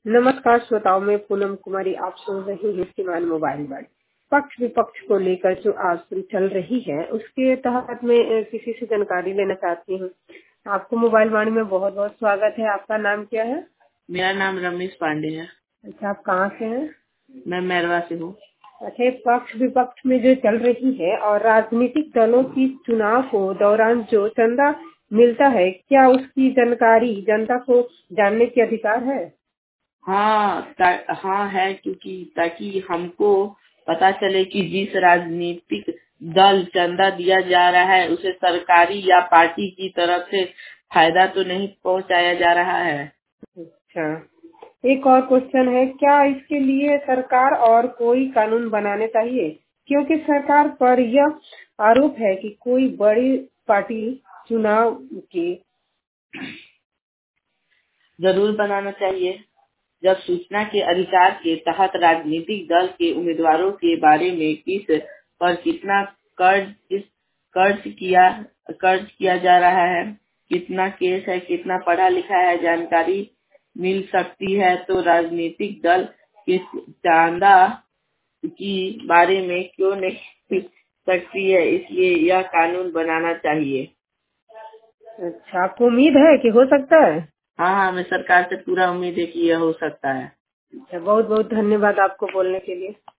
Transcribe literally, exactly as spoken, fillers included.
नमस्कार श्रोताओं में पूनम कुमारी, आप सुन रही हैं सीमान मोबाइल वर्ड। पक्ष विपक्ष को लेकर जो आज चल रही है उसके तहत मैं किसी से जानकारी लेना चाहती हूँ। आपको मोबाइल वाणी में बहुत बहुत स्वागत है। आपका नाम क्या है? मेरा नाम रमेश पांडे है। अच्छा, आप कहाँ से हैं? मैं मैरवा से हूँ। अच्छा, पक्ष विपक्ष में जो चल रही है और राजनीतिक दलों की चुनाव को दौरान जो चंदा मिलता है, क्या उसकी जानकारी जनता को जानने की अधिकार है? हाँ हाँ है, क्योंकि ताकि हमको पता चले कि जिस राजनीतिक दल चंदा दिया जा रहा है उसे सरकारी या पार्टी की तरफ से फायदा तो नहीं पहुंचाया जा रहा है। अच्छा, एक और क्वेश्चन है, क्या इसके लिए सरकार और कोई कानून बनाने चाहिए? क्योंकि सरकार पर यह आरोप है कि कोई बड़ी पार्टी चुनाव के जरूर बनाना चाहिए। जब सूचना के अधिकार के तहत राजनीतिक दल के उम्मीदवारों के बारे में किस पर कितना कर्ज किस कर्ज किया कर्ज किया जा रहा है, कितना केस है, कितना पढ़ा लिखा है, जानकारी मिल सकती है, तो राजनीतिक दल किस चांदा की बारे में क्यों नहीं मिल सकती है। इसलिए यह कानून बनाना चाहिए। अच्छा, आपको उम्मीद है कि हो सकता है? हाँ हाँ, हमें सरकार से पूरा उम्मीद है कि यह हो सकता है। अच्छा, बहुत बहुत धन्यवाद आपको बोलने के लिए।